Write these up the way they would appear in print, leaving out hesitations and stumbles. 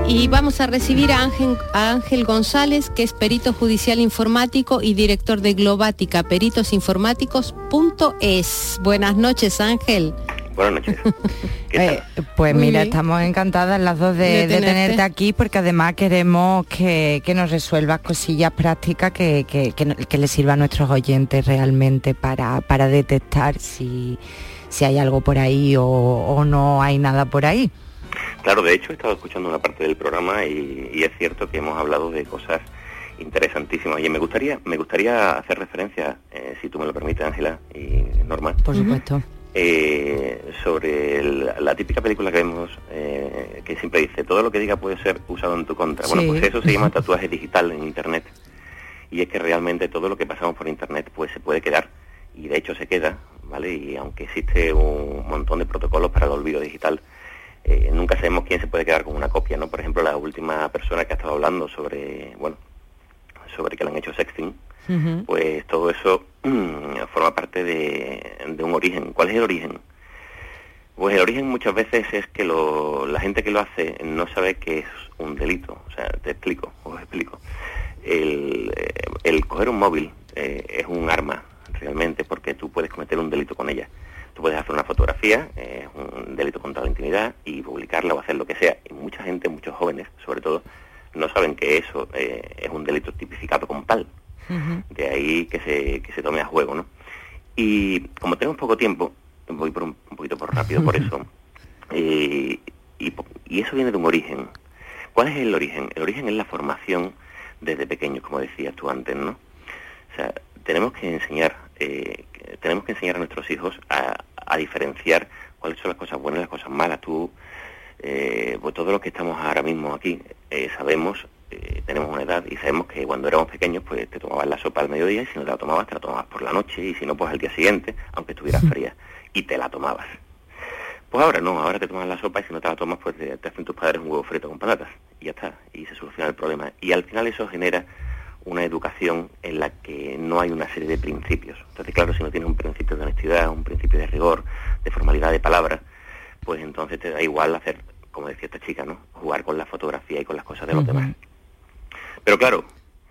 Y vamos a recibir a Ángel González, que es perito judicial informático y director de Globática, peritosinformáticos.es. Buenas noches, Ángel. Buenas noches. Pues muy mira, bien. Estamos encantadas las dos de tenerte aquí, porque además queremos que nos resuelvas cosillas prácticas que les sirva a nuestros oyentes realmente para detectar si hay algo por ahí o no hay nada por ahí. Claro, de hecho he estado escuchando una parte del programa y es cierto que hemos hablado de cosas interesantísimas. Y me gustaría hacer referencia, si tú me lo permites, Ángela y Norma. Por supuesto. Sobre la típica película que vemos, que siempre dice, todo lo que diga puede ser usado en tu contra. Sí. Bueno, pues eso se llama tatuaje digital en Internet. Y es que realmente todo lo que pasamos por Internet pues se puede quedar. Y de hecho se queda, ¿vale? Y aunque existe un montón de protocolos para el olvido digital, nunca sabemos quién se puede quedar con una copia, ¿no? Por ejemplo, la última persona que ha estado hablando sobre que le han hecho sexting, pues todo eso forma parte de un origen. ¿Cuál es el origen? Pues el origen muchas veces es que la gente que lo hace no sabe que es un delito. O sea, os explico. El coger un móvil es un arma, realmente, porque tú puedes cometer un delito con ella. Tú puedes hacer una fotografía, un delito contra la intimidad, y publicarla o hacer lo que sea. Y mucha gente, muchos jóvenes, sobre todo, no saben que eso es un delito tipificado como tal. De ahí que se tome a juego, ¿no? Y como tenemos poco tiempo, voy un poquito por rápido por eso, y eso viene de un origen. ¿Cuál es el origen? El origen es la formación desde pequeños, como decías tú antes, ¿no? O sea, tenemos que enseñar a nuestros hijos a diferenciar cuáles son las cosas buenas y las cosas malas. Pues todos los que estamos ahora mismo aquí sabemos, tenemos una edad y sabemos que cuando éramos pequeños pues te tomabas la sopa al mediodía, y si no te la tomabas por la noche, y si no pues al día siguiente, aunque estuviera fría, y te la tomabas. Pues ahora no, ahora te tomas la sopa y si no te la tomas pues te hacen tus padres un huevo frito con patatas y ya está, y se soluciona el problema. Y al final eso genera una educación en la que no hay una serie de principios. Entonces, claro, si no tienes un principio de honestidad, un principio de rigor, de formalidad de palabra, pues entonces te da igual hacer, como decía esta chica, ¿no? Jugar con la fotografía y con las cosas de los demás. Pero claro,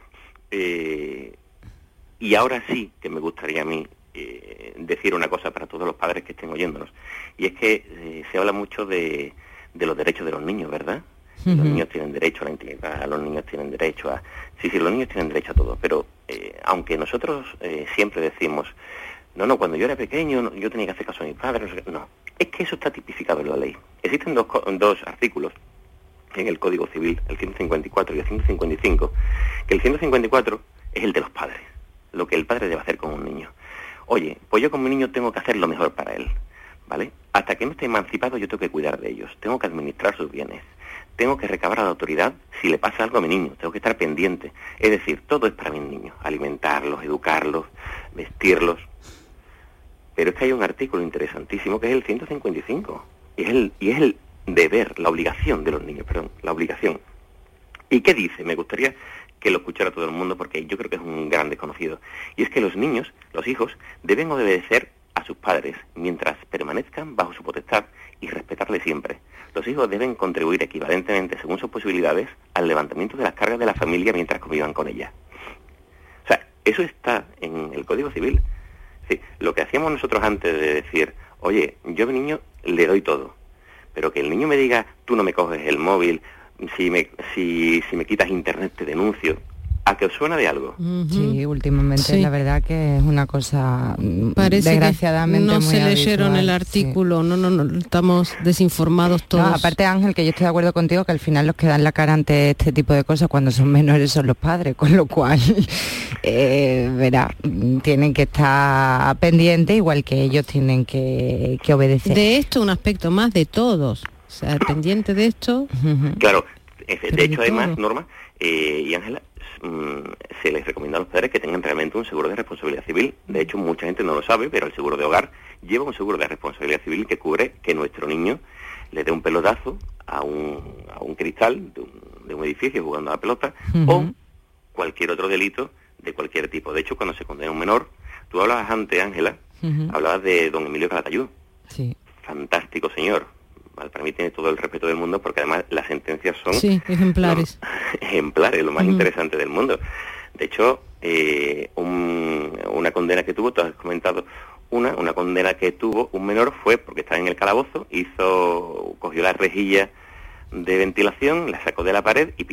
y ahora sí que me gustaría a mí decir una cosa para todos los padres que estén oyéndonos, y es que se habla mucho de los derechos de los niños, ¿verdad? Los niños tienen derecho a la intimidad, los niños tienen derecho a... Sí, los niños tienen derecho a todo, pero aunque nosotros siempre decimos, no, cuando yo era pequeño yo tenía que hacer caso a mis padres, no, es que eso está tipificado en la ley. Existen dos artículos en el Código Civil, el 154 y el 155, que el 154 es el de los padres, lo que el padre debe hacer con un niño. Oye, pues yo con mi niño tengo que hacer lo mejor para él, ¿vale? Hasta que no esté emancipado yo tengo que cuidar de ellos, tengo que administrar sus bienes, tengo que recabar a la autoridad si le pasa algo a mi niño, tengo que estar pendiente. Es decir, todo es para mis niños, alimentarlos, educarlos, vestirlos. Pero es que hay un artículo interesantísimo que es el 155, y es el deber, la obligación de los niños, la obligación. ¿Y qué dice? Me gustaría que lo escuchara todo el mundo, porque yo creo que es un gran desconocido. Y es que los niños, los hijos, deben obedecer a sus padres mientras permanezcan bajo su potestad y respetarle siempre. Los hijos deben contribuir equivalentemente, según sus posibilidades, al levantamiento de las cargas de la familia mientras convivan con ella. O sea, eso está en el Código Civil. Sí, lo que hacíamos nosotros antes de decir, oye, yo a mi niño le doy todo, pero que el niño me diga, tú no me coges el móvil, si me quitas internet te denuncio, ¿a que os suena de algo? Sí, últimamente la verdad que es una cosa, parece desgraciadamente, que no muy se leyeron habitual, el artículo, sí. No, estamos desinformados todos. No, aparte, Ángel, que yo estoy de acuerdo contigo que al final los que dan la cara ante este tipo de cosas cuando son menores son los padres, con lo cual tienen que estar pendientes, igual que ellos tienen que obedecer. De esto un aspecto más de todos, o sea, pendiente de esto. Claro, de hecho además, Norma y Ángela, se les recomienda a los padres que tengan realmente un seguro de responsabilidad civil. De hecho, mucha gente no lo sabe, pero el seguro de hogar lleva un seguro de responsabilidad civil que cubre que nuestro niño le dé un pelotazo a un cristal de un edificio jugando a la pelota, o cualquier otro delito de cualquier tipo. De hecho, cuando se condena a un menor, tú hablabas antes, Ángela, hablabas de don Emilio Calatayud. Sí. Fantástico señor, ¿vale? Para mí tiene todo el respeto del mundo, porque además las sentencias son... Sí, ejemplares. Ejemplares, lo más interesante del mundo. De hecho, una condena que tuvo, tú has comentado, una condena que tuvo un menor fue porque estaba en el calabozo, cogió la rejilla de ventilación, la sacó de la pared y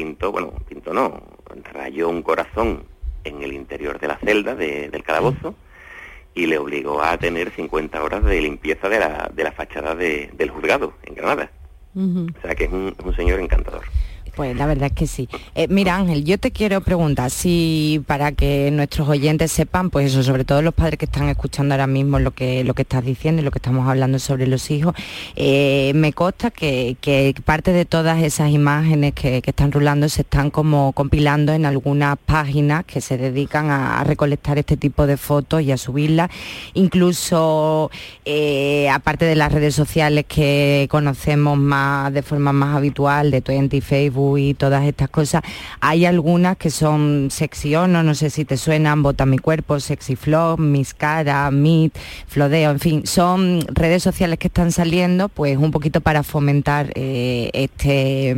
rayó un corazón en el interior de la celda del calabozo y le obligó a tener 50 horas de limpieza de la fachada del juzgado en Granada. O sea que es un señor encantador. Pues la verdad es que sí. Mira, Ángel, yo te quiero preguntar, si para que nuestros oyentes sepan, pues eso, sobre todo los padres que están escuchando ahora mismo lo que estás diciendo y lo que estamos hablando sobre los hijos, me consta que parte de todas esas imágenes que están rulando se están como compilando en algunas páginas que se dedican a recolectar este tipo de fotos y a subirlas. Incluso, aparte de las redes sociales que conocemos más de forma más habitual, de Twenty, Facebook y todas estas cosas, hay algunas que son Secciono, no sé si te suenan, Bota mi cuerpo, Sexy Flop, Mis Cara, Meet, Flodeo, en fin, son redes sociales que están saliendo pues un poquito para fomentar este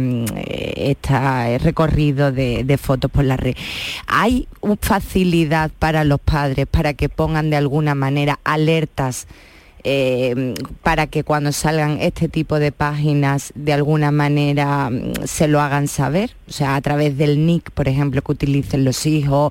recorrido de fotos por la red. ¿Hay facilidad para los padres para que pongan de alguna manera alertas para que cuando salgan este tipo de páginas de alguna manera se lo hagan saber? O sea, a través del nick, por ejemplo, que utilicen los hijos,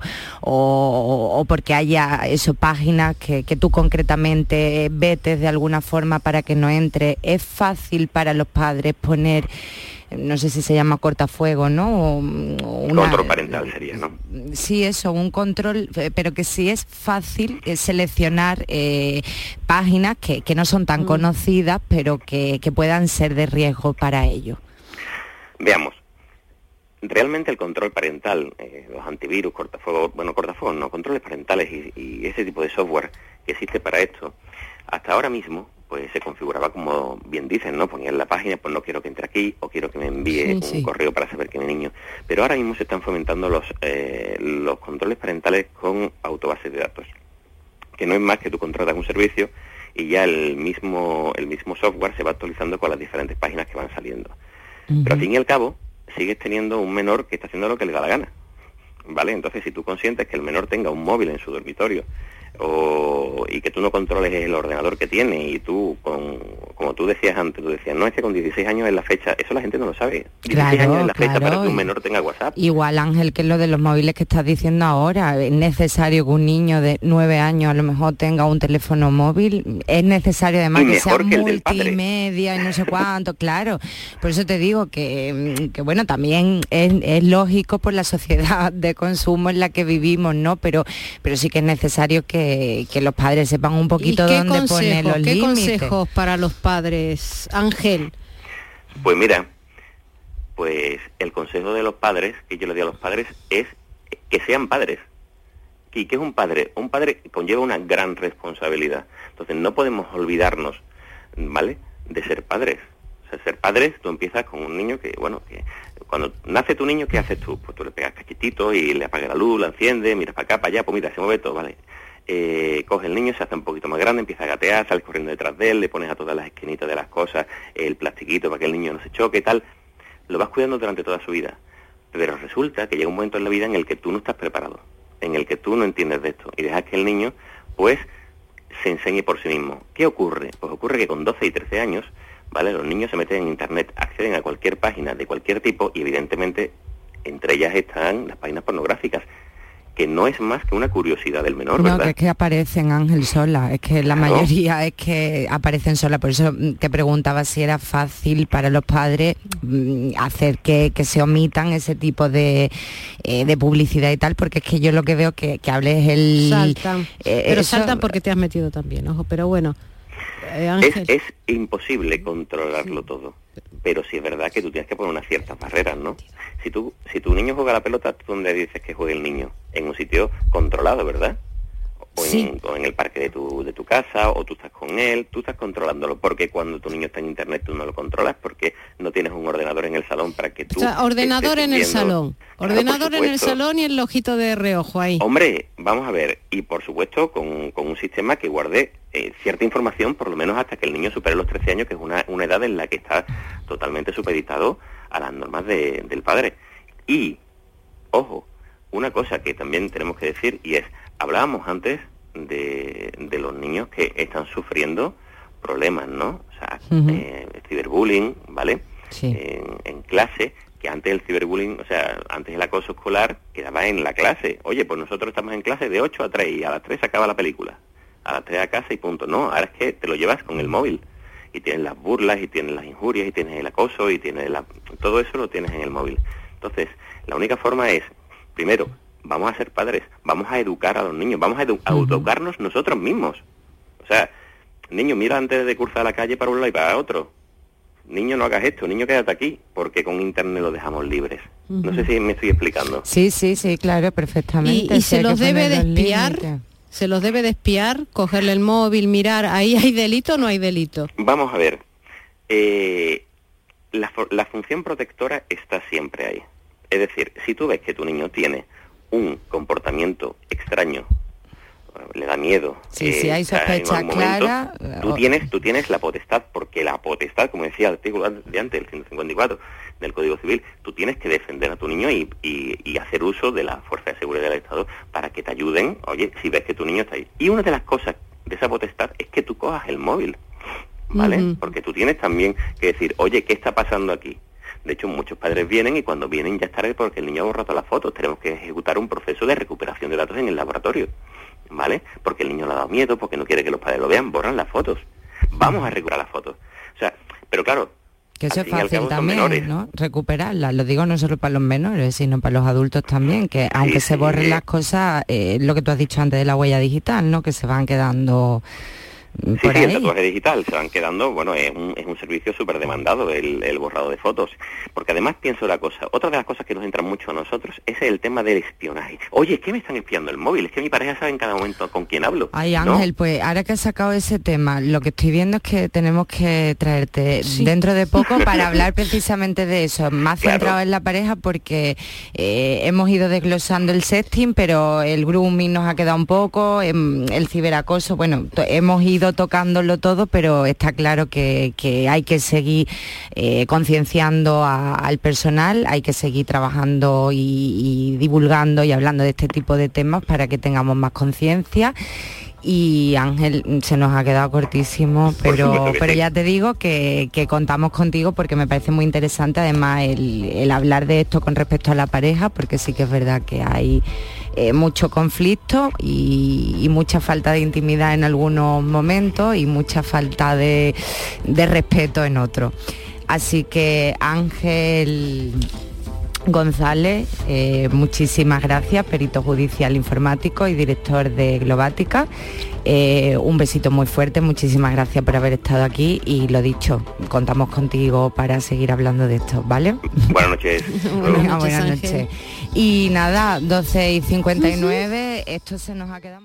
o porque haya páginas que tú concretamente vetes de alguna forma para que no entre. ¿Es fácil para los padres poner, no sé si se llama cortafuego, ¿no? Control parental sería, ¿no? Sí, eso, un control, pero que sí es fácil seleccionar páginas que no son tan conocidas, pero que puedan ser de riesgo para ellos. Veamos. Realmente el control parental, los antivirus, cortafuegos, no, controles parentales y ese tipo de software que existe para esto, hasta ahora mismo pues se configuraba como bien dicen, ¿no? Ponía en la página, pues no quiero que entre aquí, o quiero que me envíe un correo para saber que mi niño. Pero ahora mismo se están fomentando los controles parentales con autobases de datos, que no es más que tú contratas un servicio y ya el mismo software se va actualizando con las diferentes páginas que van saliendo. Pero al fin y al cabo, sigues teniendo un menor que está haciendo lo que le da la gana, ¿vale? Entonces, si tú consientes que el menor tenga un móvil en su dormitorio, y que tú no controles el ordenador que tiene, y tú, como tú decías antes, no, es que con 16 años es la fecha, eso la gente no lo sabe. 16 años es la fecha para que un menor tenga WhatsApp. Igual, Ángel, que es lo de los móviles que estás diciendo ahora, es necesario que un niño de 9 años a lo mejor tenga un teléfono móvil, es necesario además que sea multimedia y no sé cuánto, claro. Por eso te digo que bueno, también es lógico por la sociedad de consumo en la que vivimos, ¿no? Pero sí que es necesario que los padres sepan un poquito dónde poner los límites. ¿Qué consejos para los padres, Ángel? Pues mira, pues el consejo de los padres, que yo le digo a los padres, es que sean padres. ¿Y qué es un padre? Un padre conlleva una gran responsabilidad. Entonces no podemos olvidarnos, ¿vale?, de ser padres. O sea, ser padres, tú empiezas con un niño que cuando nace tu niño, ¿qué haces tú? Pues tú le pegas cachetitos y le apagas la luz, la enciendes, miras para acá, para allá, pues mira, se mueve todo, ¿vale? Coge el niño, se hace un poquito más grande, empieza a gatear, sales corriendo detrás de él, le pones a todas las esquinitas de las cosas el plastiquito para que el niño no se choque, tal. Lo vas cuidando durante toda su vida. Pero resulta que llega un momento en la vida en el que tú no estás preparado, en el que tú no entiendes de esto, y dejas que el niño, pues, se enseñe por sí mismo. ¿Qué ocurre? Pues ocurre que con 12 y 13 años, ¿vale?, los niños se meten en internet, acceden a cualquier página de cualquier tipo, y evidentemente entre ellas están las páginas pornográficas, que no es más que una curiosidad del menor, ¿verdad? No, que es que aparecen, Ángel, sola, es que la mayoría es que aparecen sola, por eso te preguntaba si era fácil para los padres hacer que se omitan ese tipo de publicidad y tal, porque es que yo lo que veo que hables el... Saltan, pero saltan porque te has metido también, ojo, pero bueno... Ángel. Es imposible controlarlo todo, pero sí es verdad que tú tienes que poner unas ciertas barreras, ¿no? Si tu niño juega a la pelota, ¿tú dónde dices que juegue el niño? En un sitio controlado, ¿verdad? O en el parque de tu casa, o tú estás con él, tú estás controlándolo, porque cuando tu niño está en internet tú no lo controlas, porque no tienes un ordenador en el salón para que tú... O sea, ordenador en el salón, ordenador en el salón y el ojito de reojo ahí. Hombre, vamos a ver, y por supuesto con un sistema que guarde cierta información, por lo menos hasta que el niño supere los 13 años, que es una edad en la que está totalmente supeditado a las normas del padre. Y, ojo, una cosa que también tenemos que decir, y es, hablábamos antes de los niños que están sufriendo problemas, ¿no? O sea, ciberbullying, ¿vale? Sí. En clase, que antes el ciberbullying, o sea, antes el acoso escolar quedaba en la clase. Oye, pues nosotros estamos en clase de 8 a 3 y a las 3 se acaba la película. A las 3 a casa y punto. No, ahora es que te lo llevas con el móvil. Y tienes las burlas, y tienes las injurias, y tienes el acoso, y tienes todo eso lo tienes en el móvil. Entonces, la única forma es, primero, vamos a ser padres, vamos a educar a los niños, vamos a educarnos nosotros mismos. O sea, niño, mira antes de cruzar la calle para un lado y para otro. Niño, no hagas esto, niño, quédate aquí, porque con internet lo dejamos libres. No sé si me estoy explicando. Sí, claro, perfectamente. Y se los debe de espiar, se los debe de espiar, cogerle el móvil, mirar, ¿ahí hay delito o no hay delito? Vamos a ver, la función protectora está siempre ahí. Es decir, si tú ves que tu niño tiene un comportamiento extraño, le da miedo. Sí, hay sospecha clara. Tú tienes la potestad, porque la potestad, como decía el artículo de antes, el 154 del Código Civil, tú tienes que defender a tu niño y hacer uso de la fuerza de seguridad del Estado para que te ayuden, oye, si ves que tu niño está ahí. Y una de las cosas de esa potestad es que tú cojas el móvil, ¿vale? Porque tú tienes también que decir, oye, ¿qué está pasando aquí? De hecho, muchos padres vienen y cuando vienen ya es tarde porque el niño ha borrado todas las fotos. Tenemos que ejecutar un proceso de recuperación de datos en el laboratorio, ¿vale? Porque el niño le ha dado miedo, porque no quiere que los padres lo vean, borran las fotos. Vamos a recuperar las fotos. O sea, pero claro, que eso es fácil también, ¿no? Recuperarlas. Lo digo no solo para los menores, sino para los adultos también, que aunque se borren las cosas, lo que tú has dicho antes de la huella digital, ¿no? Que se van quedando... Sí, el tatuaje digital se van quedando, bueno, es un servicio súper demandado el borrado de fotos, porque además pienso la cosa, otra de las cosas que nos entran mucho a nosotros es el tema del espionaje. Oye, es que me están espiando el móvil, es que mi pareja sabe en cada momento con quién hablo. Ay, Ángel, ¿no? Pues ahora que has sacado ese tema, lo que estoy viendo es que tenemos que traerte dentro de poco para hablar precisamente de eso, más centrado en la pareja, porque hemos ido desglosando el sexting, pero el grooming nos ha quedado un poco, el ciberacoso, bueno, hemos ido tocándolo todo, pero está claro que hay que seguir concienciando al personal, hay que seguir trabajando y divulgando y hablando de este tipo de temas para que tengamos más conciencia. Y Ángel, se nos ha quedado cortísimo, pero ya te digo que contamos contigo porque me parece muy interesante además el hablar de esto con respecto a la pareja, porque sí que es verdad que hay mucho conflicto y mucha falta de intimidad en algunos momentos y mucha falta de respeto en otros. Así que Ángel González, muchísimas gracias, perito judicial informático y director de Globática. Un besito muy fuerte, muchísimas gracias por haber estado aquí y lo dicho, contamos contigo para seguir hablando de esto, ¿vale? Buenas noches. Buenas noches. Y nada, 12:59, esto se nos ha quedado...